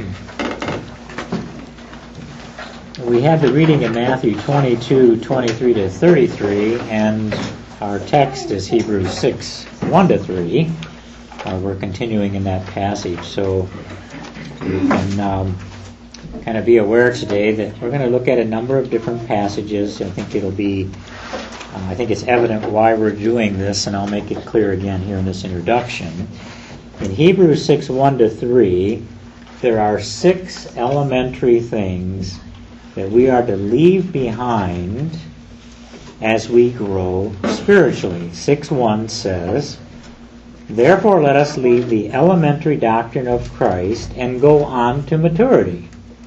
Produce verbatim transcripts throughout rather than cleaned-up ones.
We have the reading in Matthew twenty-two, twenty-three to thirty-three, and our text is Hebrews six, one to three. Uh, we're continuing in that passage, so you can um, kind of be aware today that we're going to look at a number of different passages. I think it'll be, uh, I think it's evident why we're doing this, and I'll make it clear again here in this introduction. In Hebrews six, one to three, there are six elementary things that we are to leave behind as we grow spiritually. six one says, "Therefore let us leave the elementary doctrine of Christ and go on to maturity."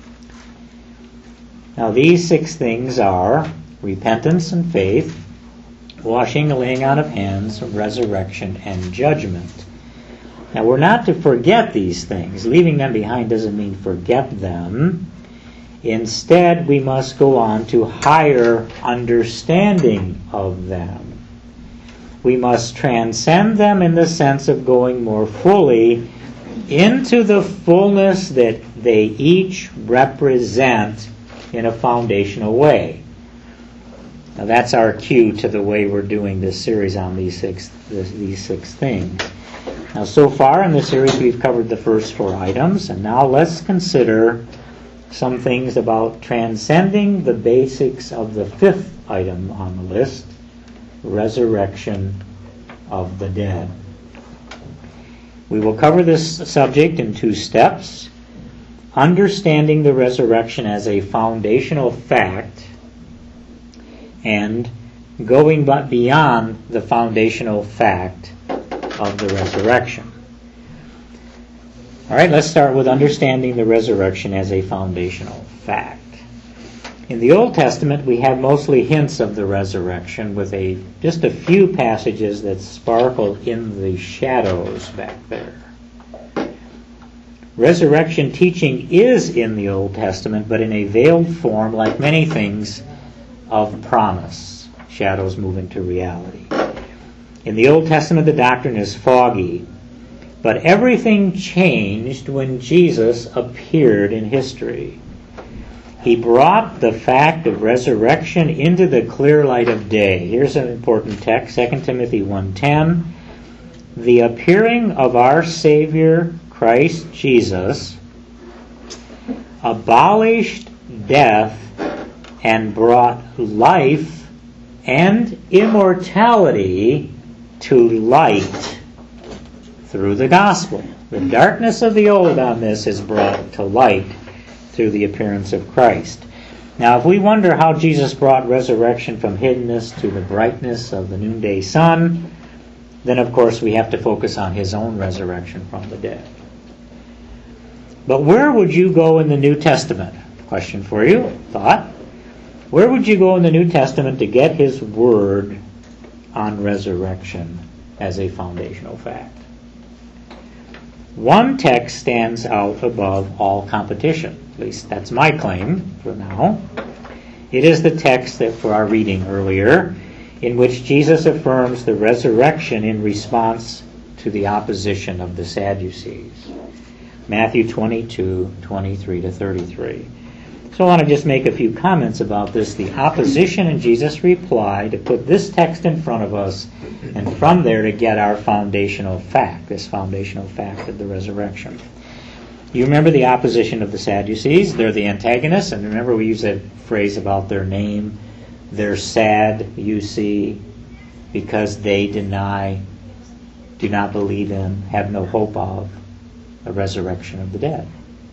Now these six things are repentance and faith, washing and laying on of hands, resurrection, and judgment. Now we're not to forget these things. Leaving them behind doesn't mean forget them. Instead, we must go on to higher understanding of them. We must transcend them in the sense of going more fully into the fullness that they each represent in a foundational way. Now that's our cue to the way we're doing this series on these six this, these six things. Now so far in this series we've covered the first four items, and now let's consider some things about transcending the basics of the fifth item on the list, resurrection of the dead. We will cover this subject in two steps: understanding the resurrection as a foundational fact, and going but beyond the foundational fact of the resurrection. All right, let's start with understanding the resurrection as a foundational fact. In the Old Testament, we have mostly hints of the resurrection, with a just a few passages that sparkle in the shadows back there. Resurrection teaching is in the Old Testament, but in a veiled form, like many things of promise. Shadows move into reality. In the Old Testament, the doctrine is foggy. But everything changed when Jesus appeared in history. He brought the fact of resurrection into the clear light of day. Here's an important text, Second Timothy one ten. "The appearing of our Savior Christ Jesus abolished death and brought life and immortality to light through the gospel." The darkness of the old on this is brought to light through the appearance of Christ. Now, if we wonder how Jesus brought resurrection from hiddenness to the brightness of the noonday sun, then of course we have to focus on his own resurrection from the dead. But where would you go in the New Testament? Question for you, thought. Where would you go in the New Testament to get his word on resurrection as a foundational fact? One text stands out above all competition. At least that's my claim for now. It is the text that for our reading earlier, in which Jesus affirms the resurrection in response to the opposition of the Sadducees. Matthew twenty-two, twenty-three to thirty-three. So I want to just make a few comments about this, the opposition and Jesus' reply, to put this text in front of us, and from there to get our foundational fact, this foundational fact of the resurrection. You remember the opposition of the Sadducees. They're the antagonists, and remember we use that phrase about their name. They're sad, you see, because they deny, do not believe in, have no hope of a resurrection of the dead.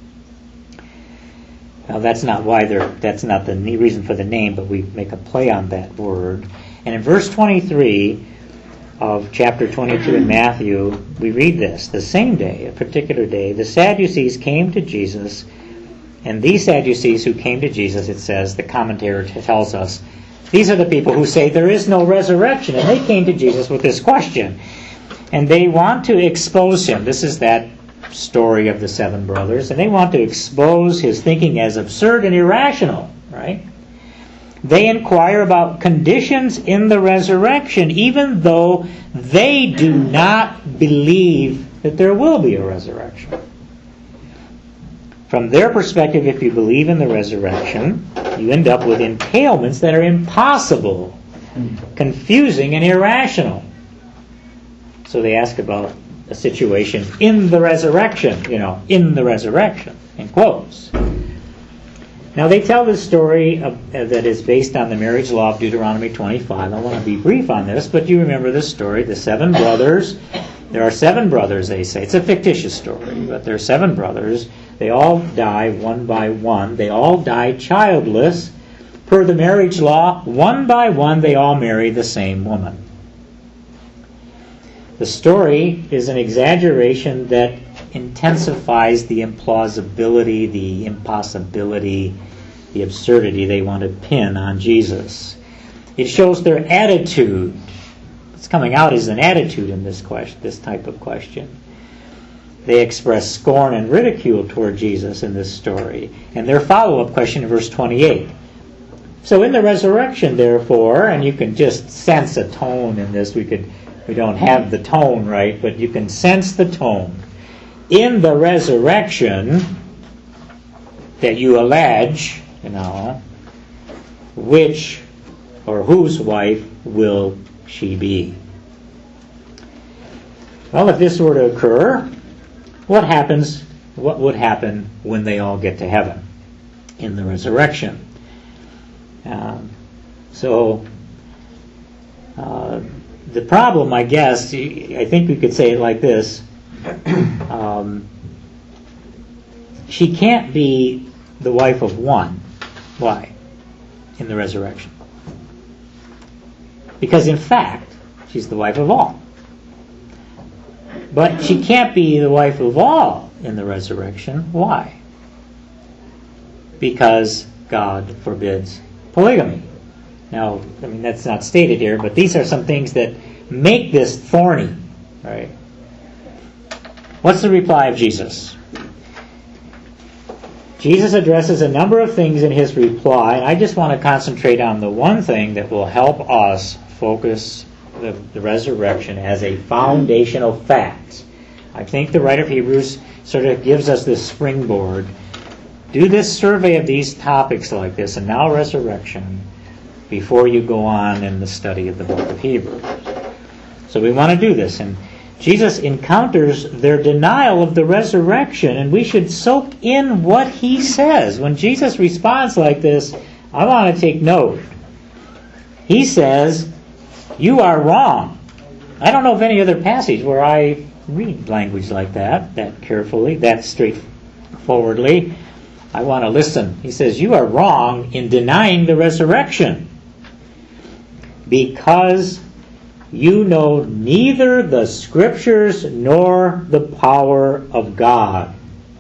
Now that's not why they're, that's not the reason for the name, but we make a play on that word. And in verse twenty-three of chapter twenty-two in Matthew, we read this: "The same day, a particular day, the Sadducees came to Jesus," and these Sadducees who came to Jesus, it says, the commentator tells us, these are the people who say there is no resurrection, and they came to Jesus with this question. And they want to expose him. This is that story of the seven brothers, and they want to expose his thinking as absurd and irrational, right? They inquire about conditions in the resurrection, even though they do not believe that there will be a resurrection. From their perspective, if you believe in the resurrection, you end up with entailments that are impossible, confusing, and irrational. So they ask about a situation in the resurrection, you know, in the resurrection, in quotes. Now they tell this story of, uh, that is based on the marriage law of Deuteronomy twenty-five. I want to be brief on this, but you remember this story. The seven brothers, there are seven brothers, they say. It's a fictitious story, but there are seven brothers. They all die one by one. They all die childless. Per the marriage law, one by one they all marry the same woman. The story is an exaggeration that intensifies the implausibility, the impossibility, the absurdity they want to pin on Jesus. It shows their attitude. What's coming out is an attitude in this question, this type of question. They express scorn and ridicule toward Jesus in this story. And their follow-up question in verse twenty-eight. So in the resurrection, therefore, and you can just sense a tone in this. We could, we don't have the tone right, but you can sense the tone. In the resurrection that you allege, you know, which or whose wife will she be? Well, if this were to occur, what happens? What would happen when they all get to heaven in the resurrection? Um, so, uh, the problem, I guess, I think we could say it like this. Um, she can't be the wife of one. Why? In the resurrection. Because in fact, she's the wife of all. But she can't be the wife of all in the resurrection. Why? Because God forbids polygamy. Now, I mean, that's not stated here, but these are some things that make this thorny, right? What's the reply of Jesus? Jesus addresses a number of things in his reply, and I just want to concentrate on the one thing that will help us focus the, the resurrection as a foundational fact. I think the writer of Hebrews sort of gives us this springboard. Do this survey of these topics like this, and now resurrection, before you go on in the study of the book of Hebrews. So we want to do this, and Jesus encounters their denial of the resurrection, and we should soak in what he says. When Jesus responds like this, I want to take note. He says, you are wrong. I don't know of any other passage where I read language like that, that carefully, that straightforwardly. I want to listen. He says, you are wrong in denying the resurrection, because you know neither the Scriptures nor the power of God.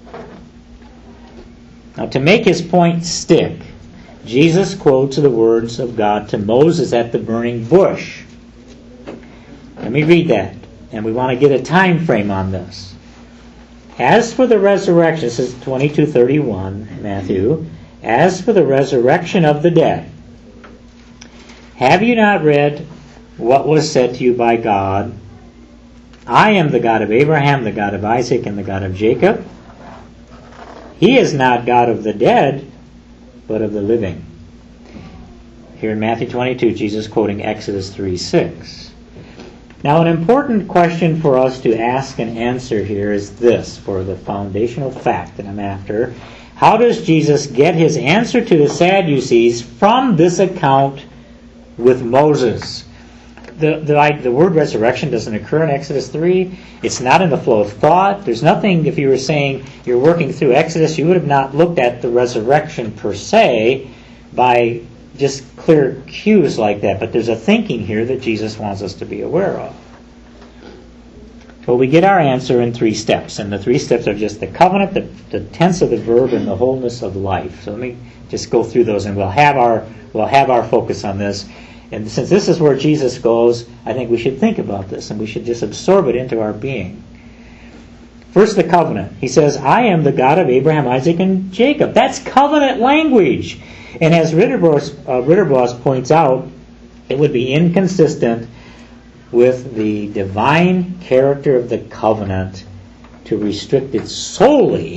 Now, to make his point stick, Jesus quotes the words of God to Moses at the burning bush. Let me read that, and we want to get a time frame on this. As for the resurrection, this is twenty-two thirty-one, Matthew, as for the resurrection of the dead, have you not read what was said to you by God? I am the God of Abraham, the God of Isaac, and the God of Jacob. He is not God of the dead, but of the living. Here in Matthew twenty-two, Jesus quoting Exodus three six. Now, an important question for us to ask and answer here is this, for the foundational fact that I'm after. How does Jesus get his answer to the Sadducees from this account with Moses? The, the, the word resurrection doesn't occur in Exodus three. It's not in the flow of thought. There's nothing, if you were saying you're working through Exodus, you would have not looked at the resurrection per se by just clear cues like that. But there's a thinking here that Jesus wants us to be aware of. Well, we get our answer in three steps. And the three steps are just the covenant, the, the tense of the verb, and the wholeness of life. So let me just go through those, and we'll have our we'll have our focus on this. And since this is where Jesus goes, I think we should think about this, and we should just absorb it into our being. First, the covenant. He says, I am the God of Abraham, Isaac, and Jacob. That's covenant language. And as Ritterboss, uh, Ritterboss points out, it would be inconsistent with the divine character of the covenant to restrict it solely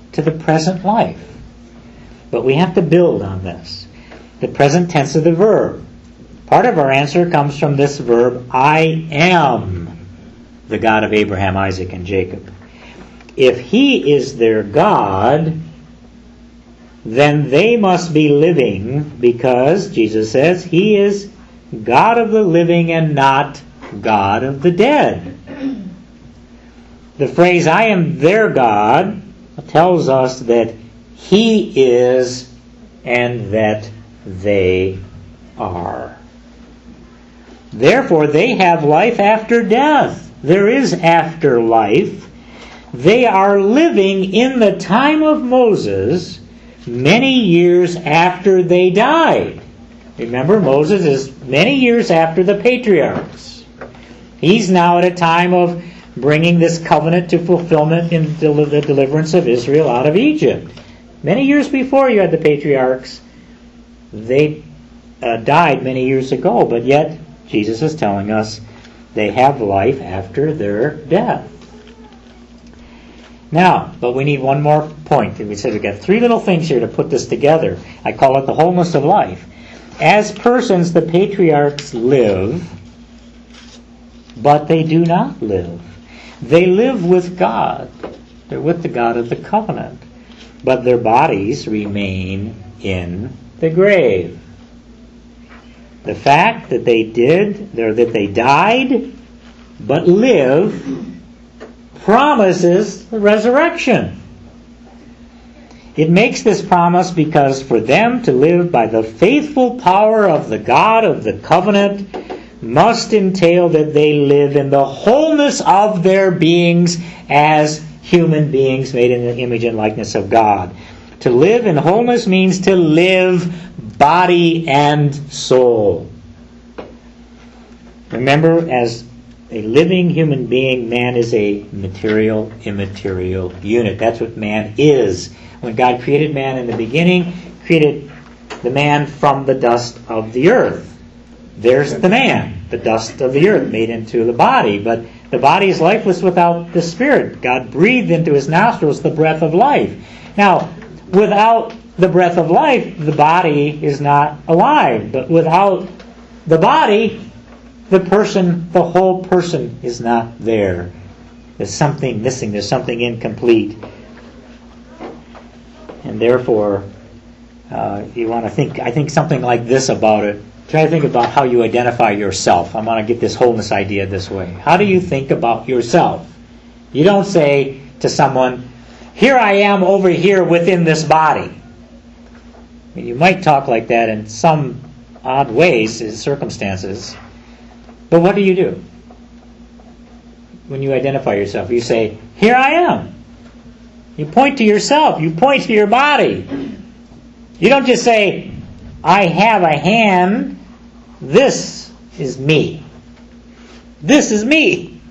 to the present life. But we have to build on this. The present tense of the verb. Part of our answer comes from this verb, I am the God of Abraham, Isaac, and Jacob. If He is their God, then they must be living, because Jesus says He is God of the living and not God of the dead. The phrase, I am their God, tells us that He is and that they are. Therefore, they have life after death. There is afterlife. They are living in the time of Moses many years after they died. Remember, Moses is many years after the patriarchs. He's now at a time of bringing this covenant to fulfillment in the deliverance of Israel out of Egypt. Many years before you had the patriarchs, they uh, died many years ago, but yet Jesus is telling us they have life after their death. Now, but we need one more point. We said we've got three little things here to put this together. I call it the wholeness of life. As persons, the patriarchs live, but they do not live. They live with God. They're with the God of the covenant. But their bodies remain in the grave. The fact that they did, or that they died, but live, promises the resurrection. It makes this promise because for them to live by the faithful power of the God of the covenant must entail that they live in the wholeness of their beings as human beings made in the image and likeness of God. To live in wholeness means to live body and soul. Remember, as a living human being, man is a material, immaterial unit. That's what man is. When God created man in the beginning, created the man from the dust of the earth. There's the man, the dust of the earth made into the body. But the body is lifeless without the spirit. God breathed into his nostrils the breath of life. Now, without the breath of life, the body is not alive. But without the body, the person, the whole person is not there. There's something missing. There's something incomplete. And therefore, uh, you want to think, I think something like this about it. Try to think about how you identify yourself. I want to get this wholeness idea this way. How do you think about yourself? You don't say to someone, here I am over here within this body. I mean, you might talk like that in some odd ways, in circumstances. But what do you do when you identify yourself? You say, here I am. You point to yourself. You point to your body. You don't just say, I have a hand. This is me. This is me.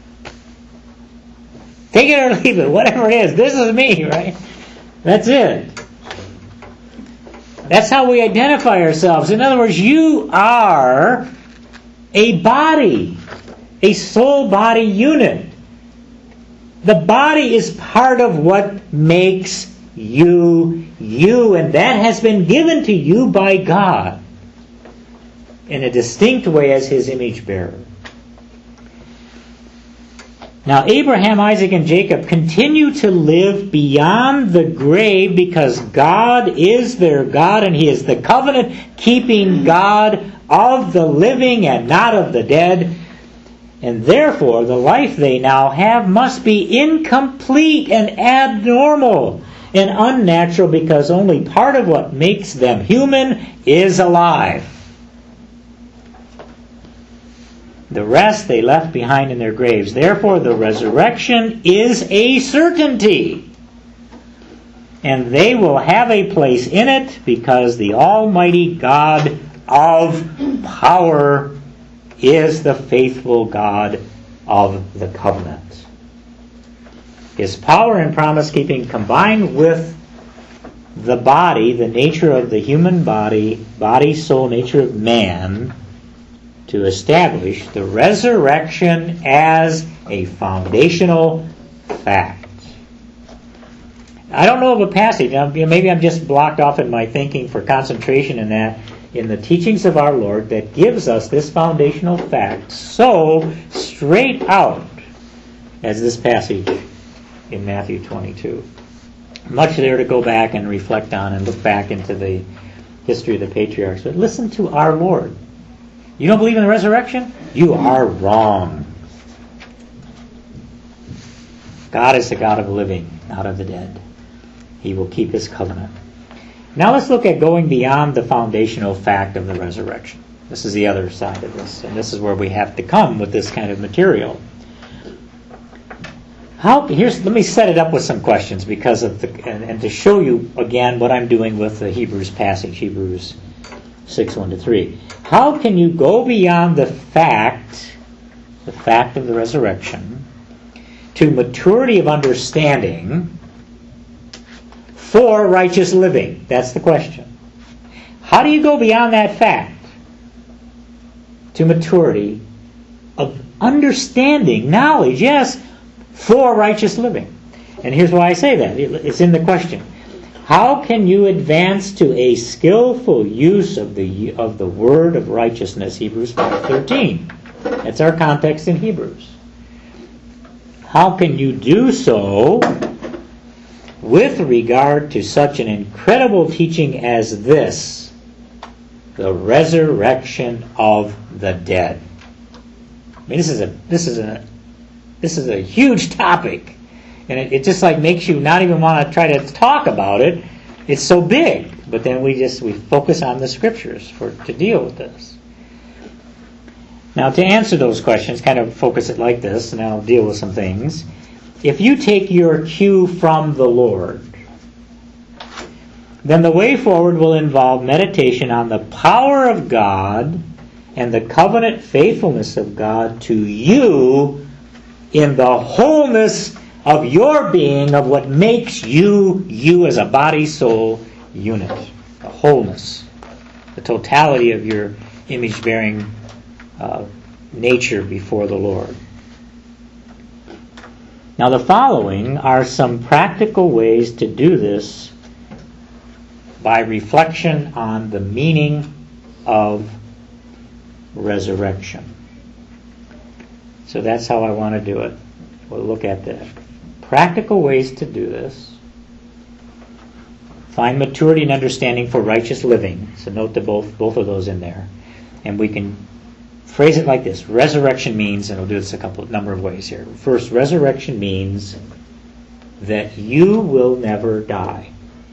Take it or leave it, whatever it is. This is me, right? That's it. That's how we identify ourselves. In other words, you are a body, a soul-body unit. The body is part of what makes you, you, and that has been given to you by God in a distinct way as His image bearer. Now, Abraham, Isaac, and Jacob continue to live beyond the grave because God is their God and He is the covenant-keeping God of the living and not of the dead. And therefore, the life they now have must be incomplete and abnormal and unnatural because only part of what makes them human is alive. The rest they left behind in their graves. Therefore, the resurrection is a certainty. And they will have a place in it because the Almighty God of power is the faithful God of the covenant. His power and promise-keeping combined with the body, the nature of the human body, body, soul, nature of man, to establish the resurrection as a foundational fact. I don't know of a passage, maybe I'm just blocked off in my thinking for concentration in that, in the teachings of our Lord, that gives us this foundational fact so straight out as this passage in Matthew twenty-two. Much there to go back and reflect on and look back into the history of the patriarchs. But listen to our Lord. You don't believe in the resurrection? You are wrong. God is the God of the living, not of the dead. He will keep his covenant. Now let's look at going beyond the foundational fact of the resurrection. This is the other side of this, and this is where we have to come with this kind of material. How? Here's let me set it up with some questions because of the and, and to show you again what I'm doing with the Hebrews passage, Hebrews six one to three. How can you go beyond the fact, the fact of the resurrection, to maturity of understanding for righteous living? That's the question. How do you go beyond that fact to maturity of understanding, knowledge, yes, for righteous living? And here's why I say that. It's in the question. How can you advance to a skillful use of the of the word of righteousness, Hebrews five thirteen? That's our context in Hebrews. How can you do so with regard to such an incredible teaching as this, the resurrection of the dead? I mean, this is a this is a this is a huge topic, and it, it just like makes you not even want to try to talk about it. It's so big, but then we just we focus on the scriptures for to deal with this. Now, to answer those questions, kind of focus it like this, and I'll deal with some things. If you take your cue from the Lord, then the way forward will involve meditation on the power of God and the covenant faithfulness of God to you in the wholeness of your being, of what makes you, you as a body-soul unit. The wholeness, the totality of your image-bearing uh, nature before the Lord. Now, the following are some practical ways to do this by reflection on the meaning of resurrection. So that's how I want to do it. We'll look at that. Practical ways to do this. Find maturity and understanding for righteous living. So note the both both of those in there. And we can phrase it like this. Resurrection means, and we'll do this a couple number of ways here. First, resurrection means that you will never die.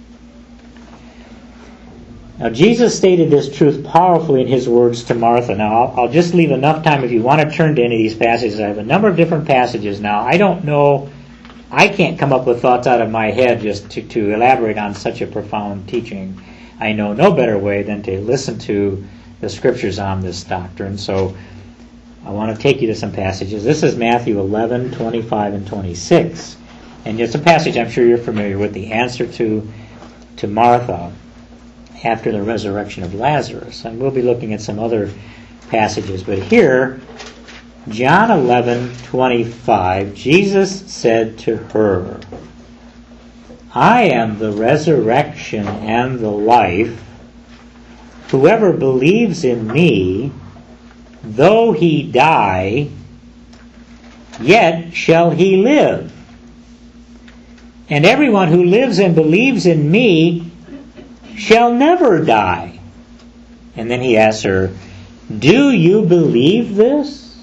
Now, Jesus stated this truth powerfully in his words to Martha. Now, I'll, I'll just leave enough time if you want to turn to any of these passages. I have a number of different passages now. I don't know, I can't come up with thoughts out of my head just to, to elaborate on such a profound teaching. I know no better way than to listen to the scriptures on this doctrine. So I want to take you to some passages. This is Matthew eleven, twenty-five, and twenty-six. And it's a passage I'm sure you're familiar with, the answer to, to Martha after the resurrection of Lazarus. And we'll be looking at some other passages. But here, John eleven, twenty-five, Jesus said to her, I am the resurrection and the life. Whoever believes in me, though he die, yet shall he live. And everyone who lives and believes in me shall never die. And then he asks her, do you believe this?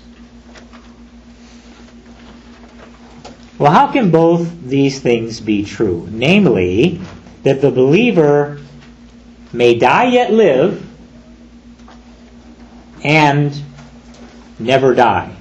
Well, how can both these things be true? Namely, that the believer may die yet live, and never die.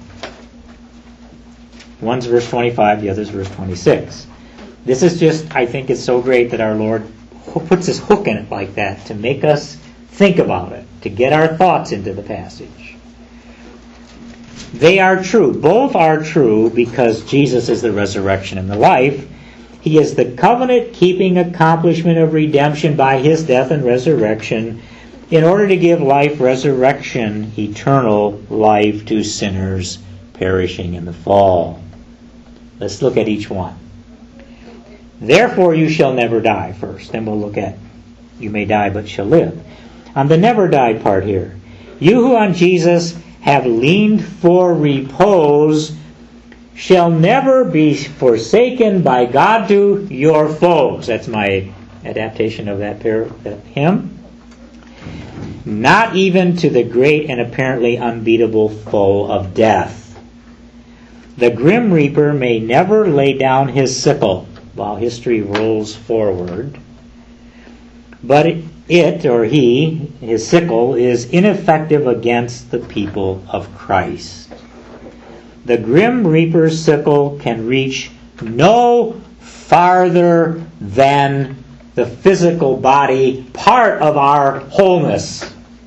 One's verse twenty-five, the other's verse twenty-six. This is just, I think it's so great that our Lord puts his hook in it like that to make us think about it, to get our thoughts into the passage. They are true. Both are true because Jesus is the resurrection and the life. He is the covenant-keeping accomplishment of redemption by his death and resurrection in order to give life, resurrection, eternal life to sinners perishing in the fall. Let's look at each one. Therefore you shall never die first. Then we'll look at you may die but shall live. On the never die part here. You who on Jesus have leaned for repose shall never be forsaken by God to your foes. That's my adaptation of that, pair, that hymn. Not even to the great and apparently unbeatable foe of death. The grim reaper may never lay down his sickle while history rolls forward, but it, it or he, his sickle, is ineffective against the people of Christ. The grim reaper's sickle can reach no farther than the physical body, part of our wholeness.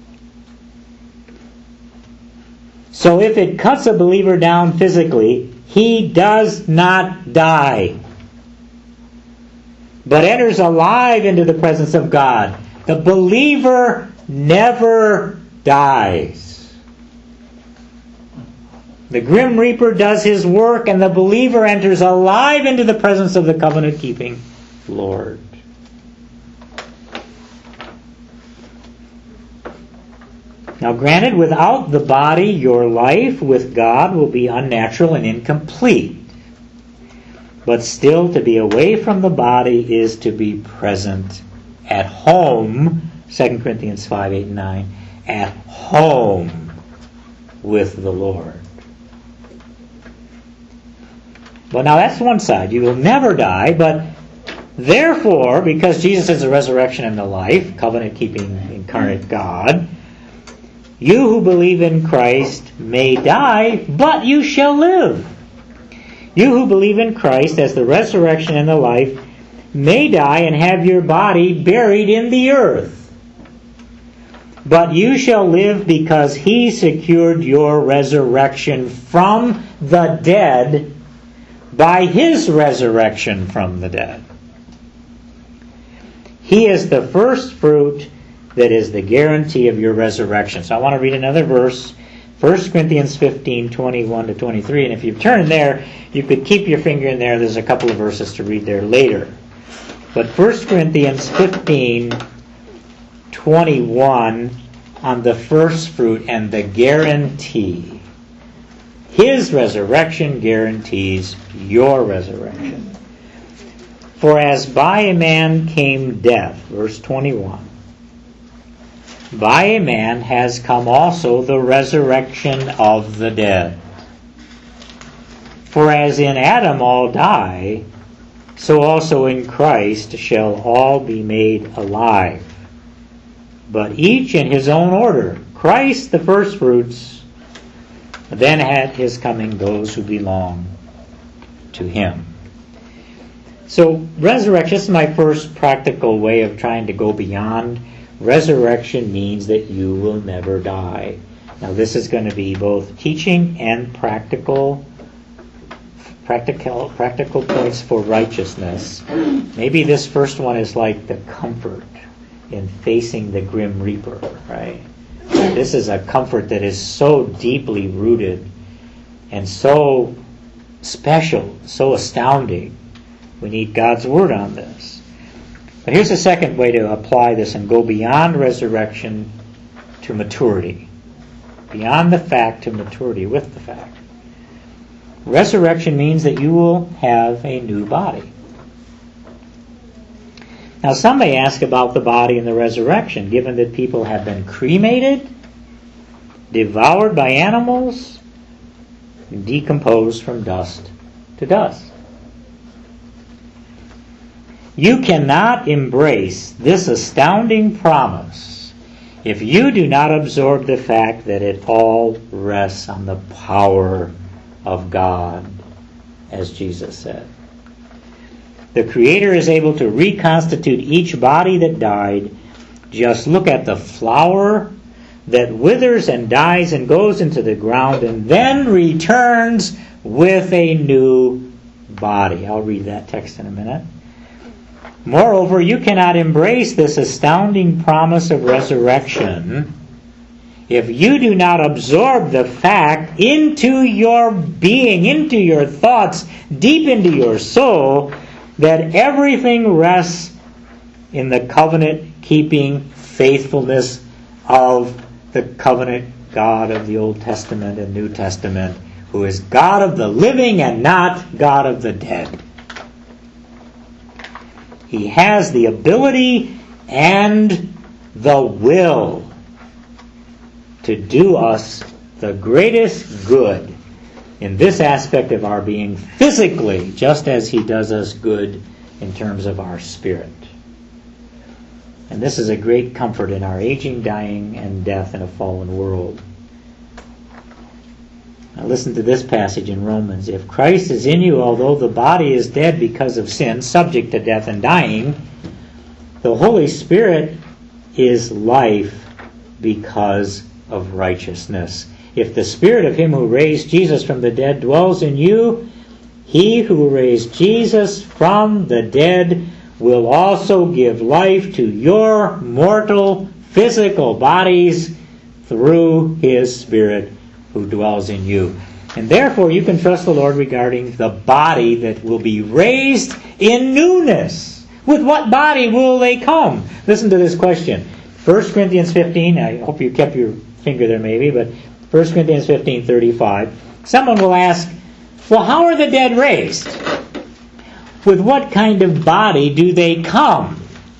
So if it cuts a believer down physically, he does not die, but enters alive into the presence of God. The believer never dies. The grim reaper does his work, and the believer enters alive into the presence of the covenant-keeping Lord. Now granted, without the body, your life with God will be unnatural and incomplete. But still, to be away from the body is to be present at home, Second Corinthians five, eight, and nine, at home with the Lord. Well, now that's one side. You will never die, but therefore, because Jesus is the resurrection and the life, covenant-keeping incarnate God, you who believe in Christ may die, but you shall live. You who believe in Christ as the resurrection and the life may die and have your body buried in the earth. But you shall live because he secured your resurrection from the dead by his resurrection from the dead. He is the first fruit that is the guarantee of your resurrection. So I want to read another verse, First Corinthians fifteen, twenty-one to twenty-three. And if you turn there, you could keep your finger in there. There's a couple of verses to read there later. But First Corinthians fifteen, twenty-one on the first fruit and the guarantee. His resurrection guarantees your resurrection. For as by a man came death, verse twenty-one, by a man has come also the resurrection of the dead. For as in Adam all die, so also in Christ shall all be made alive. But each in his own order. Christ the firstfruits, then at his coming those who belong to him. So resurrection, this is my first practical way of trying to go beyond. Resurrection means that you will never die. Now this is going to be both teaching and practical practical practical points for righteousness. Maybe this first one is like the comfort in facing the grim reaper, right? This is a comfort that is so deeply rooted and so special, so astounding. We need God's word on this. But here's a second way to apply this and go beyond resurrection to maturity. Beyond the fact to maturity with the fact. Resurrection means that you will have a new body. Now some may ask about the body and the resurrection, given that people have been cremated, devoured by animals, and decomposed from dust to dust. You cannot embrace this astounding promise if you do not absorb the fact that it all rests on the power of God, as Jesus said. The Creator is able to reconstitute each body that died. Just look at the flower that withers and dies and goes into the ground and then returns with a new body. I'll read that text in a minute. Moreover, you cannot embrace this astounding promise of resurrection if you do not absorb the fact into your being, into your thoughts, deep into your soul, that everything rests in the covenant-keeping faithfulness of the covenant God of the Old Testament and New Testament, who is God of the living and not God of the dead. He has the ability and the will to do us the greatest good in this aspect of our being physically, just as He does us good in terms of our spirit. And this is a great comfort in our aging, dying, and death in a fallen world. Now listen to this passage in Romans. If Christ is in you, although the body is dead because of sin, subject to death and dying, the Holy Spirit is life because of righteousness. If the Spirit of Him who raised Jesus from the dead dwells in you, He who raised Jesus from the dead will also give life to your mortal physical bodies through His Spirit who dwells in you. And therefore you can trust the Lord regarding the body that will be raised in newness. With what body will they come? Listen to this question. First Corinthians fifteen, I hope you kept your finger there maybe, but First Corinthians fifteen thirty-five. Someone will ask, well, how are the dead raised? With what kind of body do they come?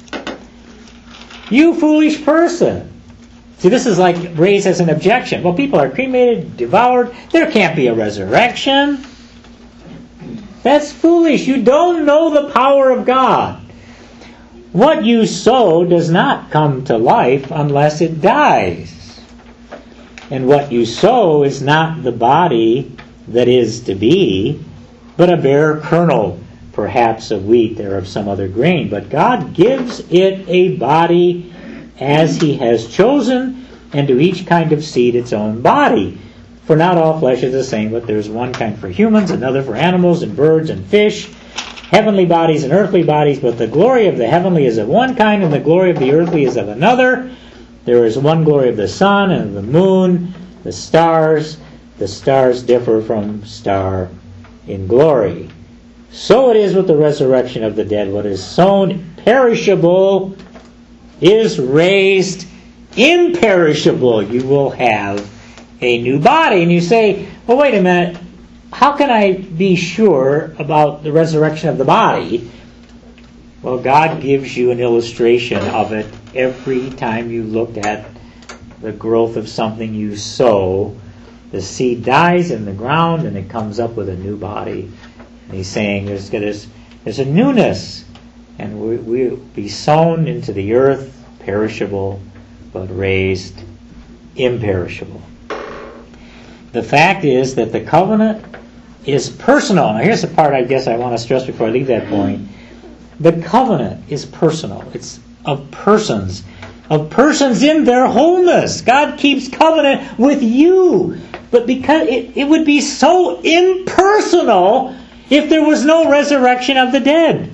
You foolish person. See, this is like raised as an objection. Well, people are cremated, devoured. There can't be a resurrection. That's foolish. You don't know the power of God. What you sow does not come to life unless it dies. And what you sow is not the body that is to be, but a bare kernel, perhaps of wheat or of some other grain. But God gives it a body as He has chosen, and to each kind of seed its own body. For not all flesh is the same, but there's one kind for humans, another for animals and birds and fish, heavenly bodies and earthly bodies, but the glory of the heavenly is of one kind, and the glory of the earthly is of another. There is one glory of the sun and of the moon, the stars. The stars differ from star in glory. So it is with the resurrection of the dead. What is sown perishable is raised imperishable. You will have a new body. And you say, well, wait a minute. How can I be sure about the resurrection of the body? Well, God gives you an illustration of it every time you look at the growth of something you sow. The seed dies in the ground and it comes up with a new body. And He's saying there's, there's, there's a newness. And we, we'll be sown into the earth, perishable, but raised imperishable. The fact is that the covenant is personal. Now here's the part I guess I want to stress before I leave that point. The covenant is personal. It's of persons. Of persons in their wholeness. God keeps covenant with you. But because it, it would be so impersonal if there was no resurrection of the dead.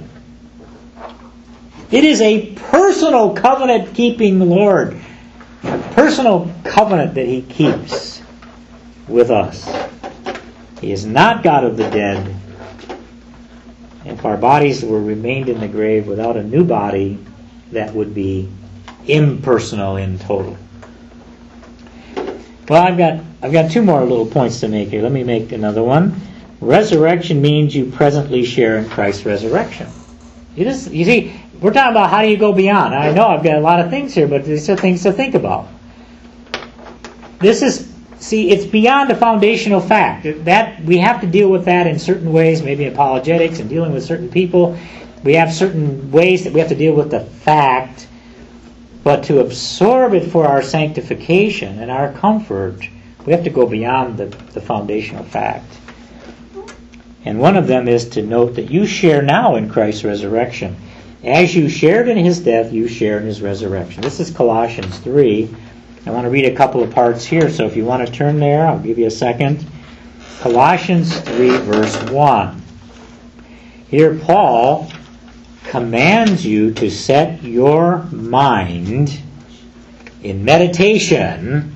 It is a personal covenant-keeping Lord. A personal covenant that He keeps with us. He is not God of the dead. If our bodies were remained in the grave without a new body, that would be impersonal in total. Well, I've got I've got two more little points to make here. Let me make another one. Resurrection means you presently share in Christ's resurrection. It is, you see, we're talking about how do you go beyond. I know I've got a lot of things here, but these are things to think about. This is, see, it's beyond a foundational fact. That we have to deal with that in certain ways, maybe apologetics and dealing with certain people. We have certain ways that we have to deal with the fact, but to absorb it for our sanctification and our comfort, we have to go beyond the, the foundational fact. And one of them is to note that you share now in Christ's resurrection. As you shared in His death, you share in His resurrection. This is Colossians three. I want to read a couple of parts here, so if you want to turn there, I'll give you a second. Colossians three, verse one. Here Paul commands you to set your mind in meditation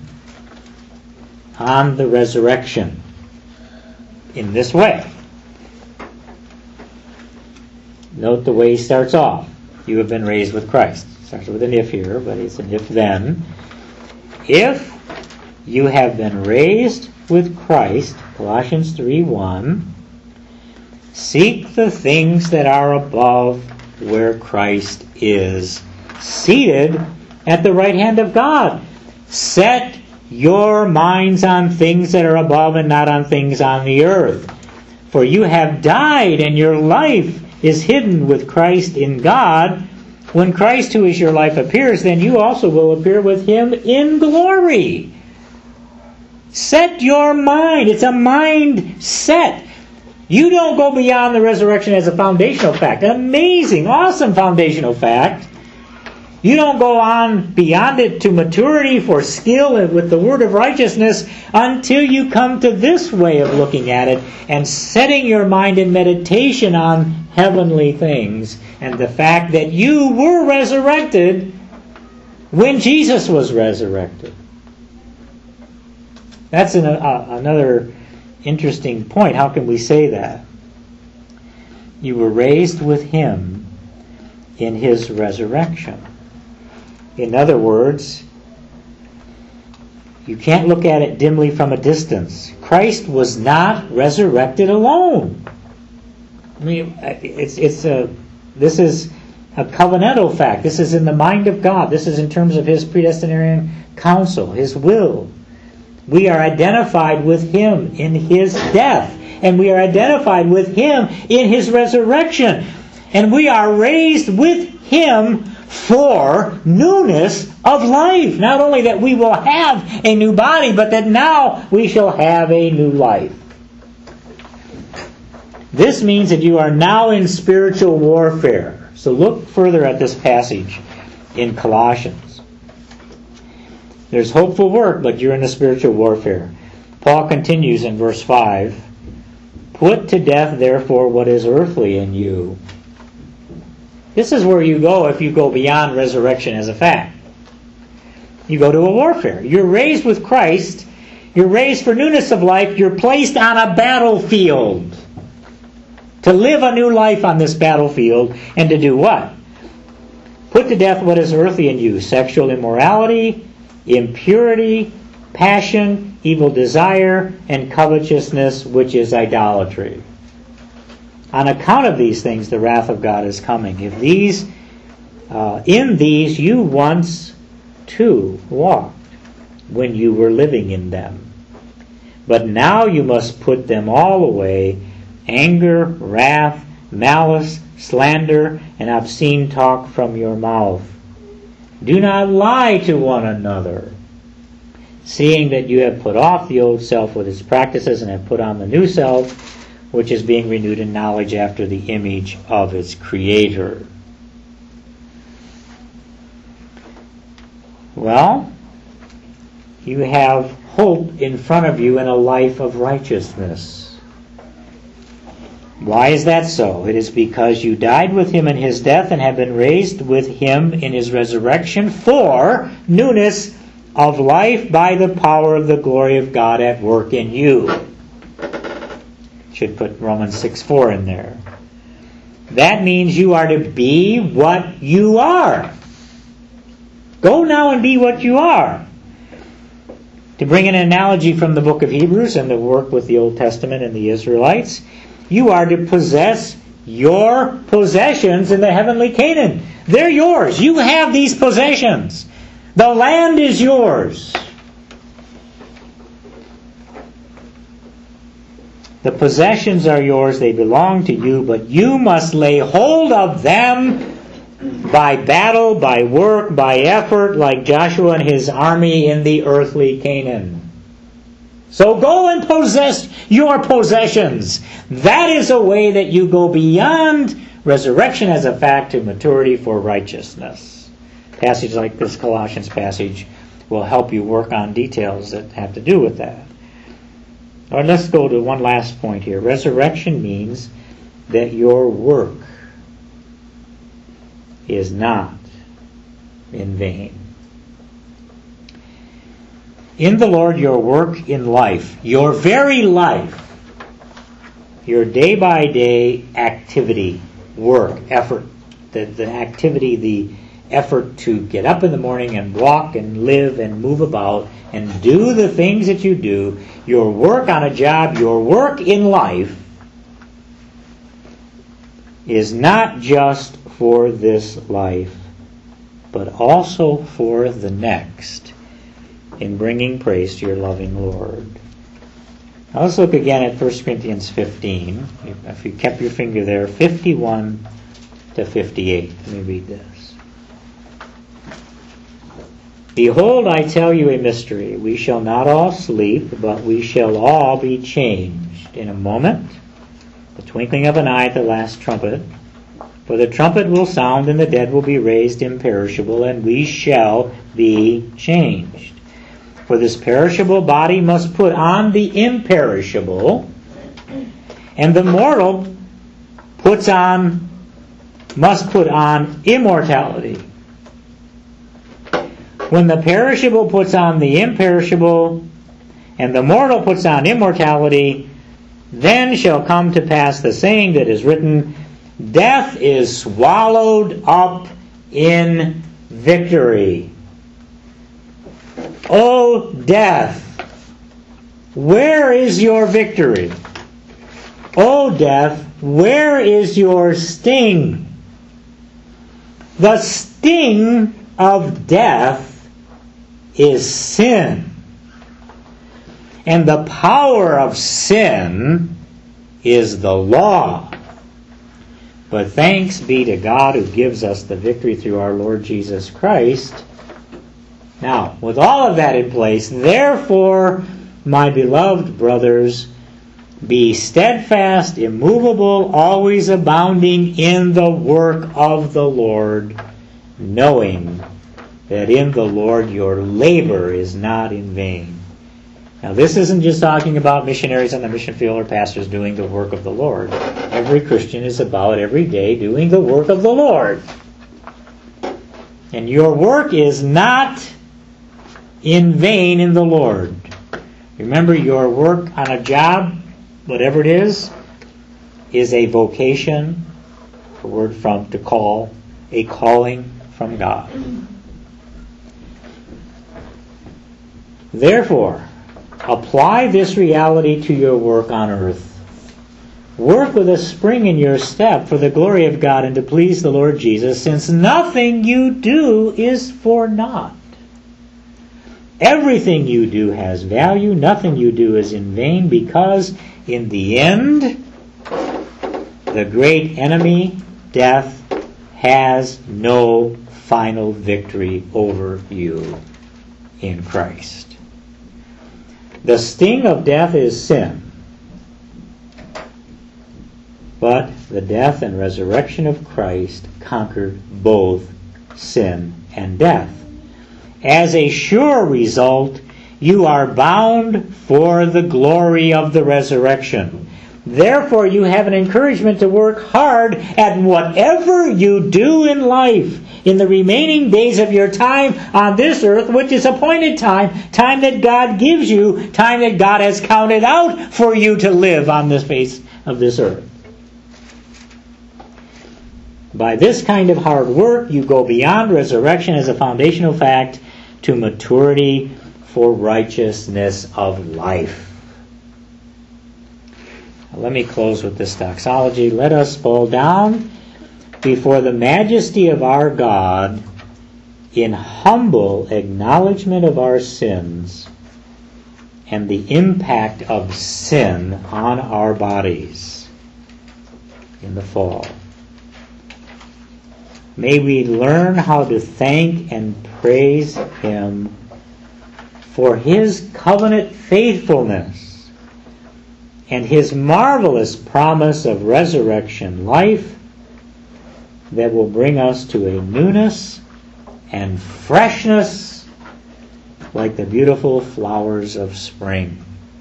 on the resurrection in this way. Note the way he starts off. You have been raised with Christ. Starts with an if here, but it's an if then. If you have been raised with Christ, Colossians three one, seek the things that are above where Christ is, seated at the right hand of God. Set your minds on things that are above and not on things on the earth. For you have died, and your life is hidden with Christ in God. When Christ, who is your life, appears, then you also will appear with him in glory. Set your mind. It's a mind set. You don't go beyond the resurrection as a foundational fact. An amazing, awesome foundational fact. You don't go on beyond it to maturity for skill with the word of righteousness until you come to this way of looking at it and setting your mind in meditation on heavenly things and the fact that you were resurrected when Jesus was resurrected. That's an, uh, another interesting point. How can we say that? You were raised with him in his resurrection. In other words, you can't look at it dimly from a distance. Christ was not resurrected alone. I mean, it's it's a this is a covenantal fact. This is in the mind of God. This is in terms of his predestinarian counsel, his will. We are identified with him in his death, and we are identified with him in his resurrection, and we are raised with him for newness of life. Not only that we will have a new body, but that now we shall have a new life. This means that you are now in spiritual warfare. So look further at this passage in Colossians. There's hopeful work, but you're in a spiritual warfare. Paul continues in verse five, "Put to death, therefore, what is earthly in you." This is where you go if you go beyond resurrection as a fact. You go to a warfare. You're raised with Christ. You're raised for newness of life. You're placed on a battlefield to live a new life on this battlefield, and to do what? Put to death what is earthly in you: sexual immorality, impurity, passion, evil desire, and covetousness, which is idolatry. On account of these things, the wrath of God is coming. If these, uh, in these you once too walked when you were living in them. But now you must put them all away: anger, wrath, malice, slander, and obscene talk from your mouth. Do not lie to one another, seeing that you have put off the old self with its practices and have put on the new self, which is being renewed in knowledge after the image of its Creator. Well, you have hope in front of you in a life of righteousness. Why is that so? It is because you died with him in his death and have been raised with him in his resurrection for newness of life by the power of the glory of God at work in you. Should put Romans six four in there. That means you are to be what you are. Go now and be what you are. To bring an analogy from the book of Hebrews and the work with the Old Testament and the Israelites, you are to possess your possessions in the heavenly Canaan. They're yours. You have these possessions. The land is yours. The possessions are yours. They belong to you, but you must lay hold of them by battle, by work, by effort, like Joshua and his army in the earthly Canaan. So go and possess your possessions. That is a way that you go beyond resurrection as a fact to maturity for righteousness. Passages like this Colossians passage will help you work on details that have to do with that. All right, let's go to one last point here. Resurrection means that your work is not in vain. In the Lord, your work in life, your very life, your day-by-day activity work, effort, the, the activity, the effort to get up in the morning and walk and live and move about and do the things that you do, your work on a job, your work in life, is not just for this life, but also for the next, in bringing praise to your loving Lord. Now let's look again at First Corinthians fifteen. If you kept your finger there, fifty-one to fifty-eight. Let me read this. Behold, I tell you a mystery. We shall not all sleep, but we shall all be changed in a moment, the twinkling of an eye at the last trumpet. For the trumpet will sound, and the dead will be raised imperishable, and we shall be changed. For this perishable body must put on the imperishable, and the mortal puts on must put on immortality. When the perishable puts on the imperishable, and the mortal puts on immortality, then shall come to pass the saying that is written, Death is swallowed up in victory. O death, where is your victory? O death, where is your sting? The sting of death is sin. And the power of sin is the law. But thanks be to God who gives us the victory through our Lord Jesus Christ. Now, with all of that in place, therefore, my beloved brothers, be steadfast, immovable, always abounding in the work of the Lord, knowing that in the Lord your labor is not in vain. Now, this isn't just talking about missionaries on the mission field or pastors doing the work of the Lord. Every Christian is about every day doing the work of the Lord. And your work is not in vain in the Lord. Remember, your work on a job, whatever it is, is a vocation, a word from to call, a calling from God. Therefore, apply this reality to your work on earth. Work with a spring in your step for the glory of God and to please the Lord Jesus, since nothing you do is for naught. Everything you do has value. Nothing you do is in vain, because in the end, the great enemy, death, has no final victory over you in Christ. The sting of death is sin. But the death and resurrection of Christ conquered both sin and death. As a sure result, you are bound for the glory of the resurrection. Therefore, you have an encouragement to work hard at whatever you do in life in the remaining days of your time on this earth, which is appointed time, time that God gives you, time that God has counted out for you to live on this face of this earth. By this kind of hard work, you go beyond resurrection as a foundational fact to maturity for righteousness of life. Now, let me close with this doxology. Let us fall down before the majesty of our God in humble acknowledgement of our sins and the impact of sin on our bodies in the fall. May we learn how to thank and praise Him for His covenant faithfulness and His marvelous promise of resurrection life that will bring us to a newness and freshness like the beautiful flowers of spring.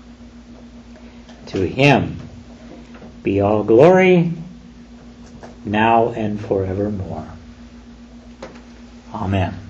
To Him be all glory, now and forevermore. Amen.